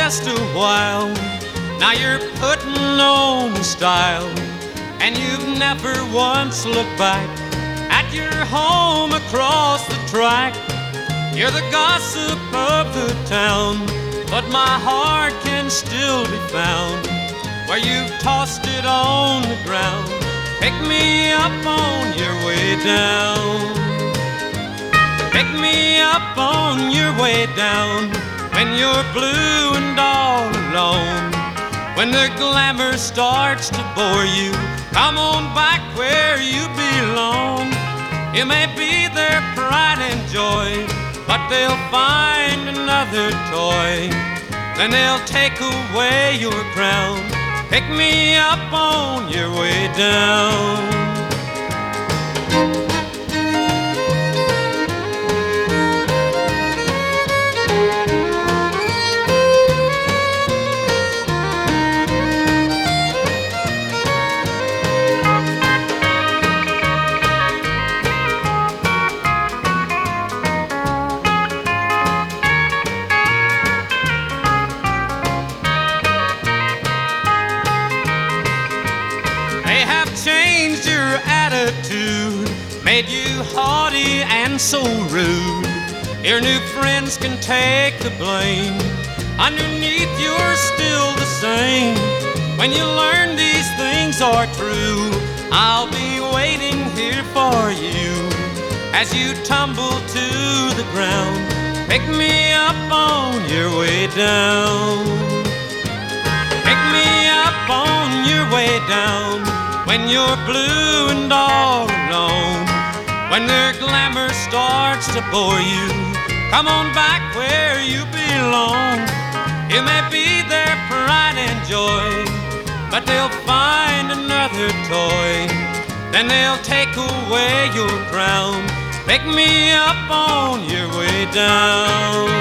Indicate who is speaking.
Speaker 1: last a while. Now you're putting on style, and you've never once looked back at your home across the track. You're the gossip of the town, but my heart can still be found where you've tossed it on the ground. Pick me up on your way down. Pick me up on your way down when you're blue and all alone. When the glamour starts to bore you, come on back where you belong. You may be their pride and joy, but they'll find another toy. Then they'll take away your crown. Pick me up on your way down. Changed your attitude, made you haughty and so rude. Your new friends can take the blame. Underneath you're still the same. When you learn these things are true, I'll be waiting here for you as you tumble to the ground. Pick me up on your way down. Pick me up on your way down when you're blue and all alone. When their glamour starts to bore you, come on back where you belong. You may be their pride and joy, but they'll find another toy. Then they'll take away your crown. Pick me up on your way down.